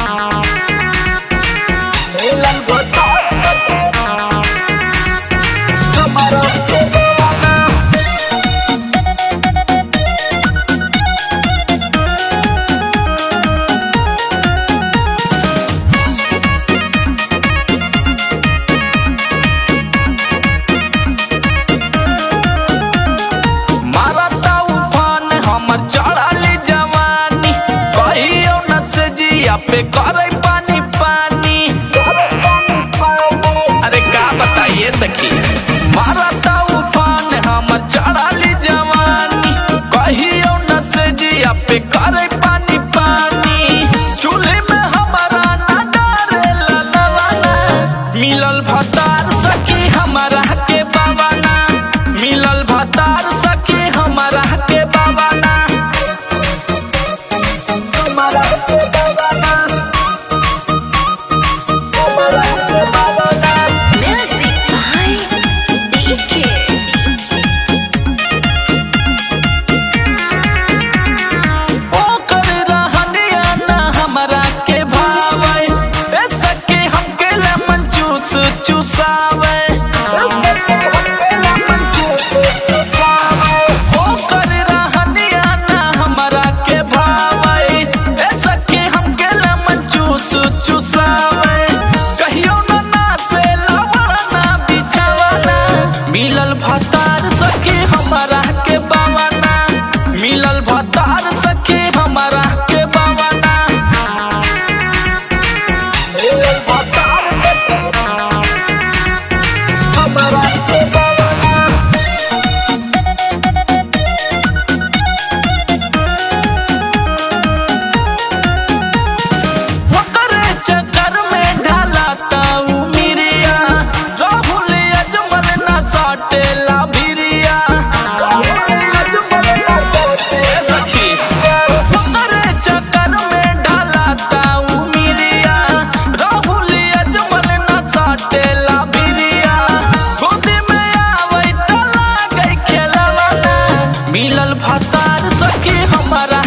चढ़ाली जवानी कहियो न से जिया पे करे पानी पानी। अरे का बताइए सखी, मारता उफान हमर चढ़ाली जवानी कहियो न से जिया पे करे पानी पानी। चूल्हे में हमारा ना डरे ललवाना, मिलल भतार सखी हमारा के बाबाना, मिलल भतार सखी हमारा के बाबाना। चुसावे हो कर रहनिया ना हमरा के भावे, ऐसा के हमके लेमन चूस चुसावे। कहियो ना से लवड़ा ना बिछावाना, मिलल भतार सखी हमरा के बावाना, मिलल भतार सखी हमरा के बावाना। चक्कर में ढाला ताऊ मिरिया, राहुल अजमल ना साटेला भिरिया। सखी ओकरे चक्कर में ढाला ताऊ मिरिया, राहुल अजमल ना साटेला भिरिया। खुदी में आवे त लागे खेलवाना, मिलल भतार सखी हमारा